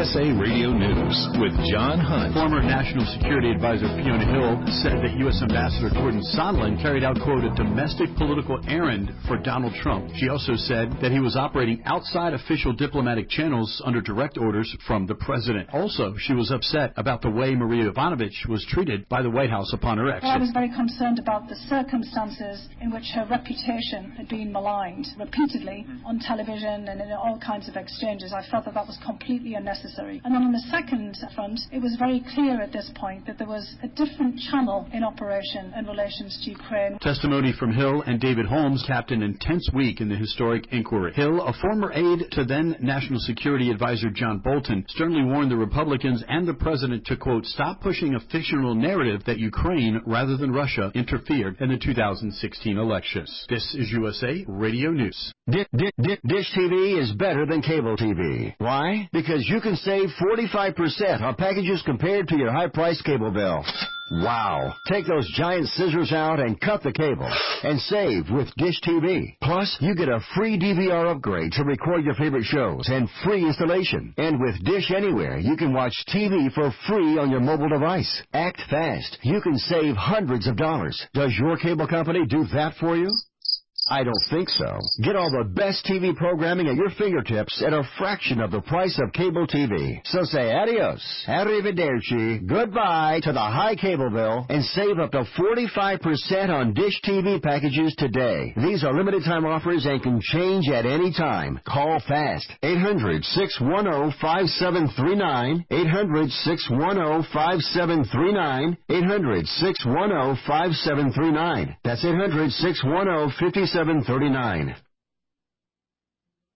USA Radio News with John Hunt. Former National Security Advisor Fiona Hill said that U.S. Ambassador Gordon Sondland carried out, quote, a domestic political errand for Donald Trump. She also said that he was operating outside official diplomatic channels under direct orders from the president. Also, she was upset about the way Maria Yovanovitch was treated by the White House upon her exit. I was very concerned about the circumstances in which her reputation had been maligned repeatedly on television and in all kinds of exchanges. I felt that was completely unnecessary. And then on the second front, it was very clear at this point that there was a different channel in operation in relations to Ukraine. Testimony from Hill and David Holmes capped an intense week in the historic inquiry. Hill, a former aide to then National Security Advisor John Bolton, sternly warned the Republicans and the president to, quote, stop pushing a fictional narrative that Ukraine, rather than Russia, interfered in the 2016 elections. This is USA Radio News. Dish TV is better than cable TV. Why? Because you can save 45% on packages compared to your high-priced cable bill. Wow. Take those giant scissors out and cut the cable and save with Dish TV. Plus, you get a free DVR upgrade to record your favorite shows and free installation. And with Dish Anywhere, you can watch TV for free on your mobile device. Act fast. You can save hundreds of dollars. Does your cable company do that for you? I don't think so. Get all the best TV programming at your fingertips at a fraction of the price of cable TV. So say adios, arrivederci, goodbye to the high cable bill and save up to 45% on Dish TV packages today. These are limited time offers and can change at any time. Call fast. 800-610-5739. 800-610-5739. 800-610-5739. That's 800-610-5739.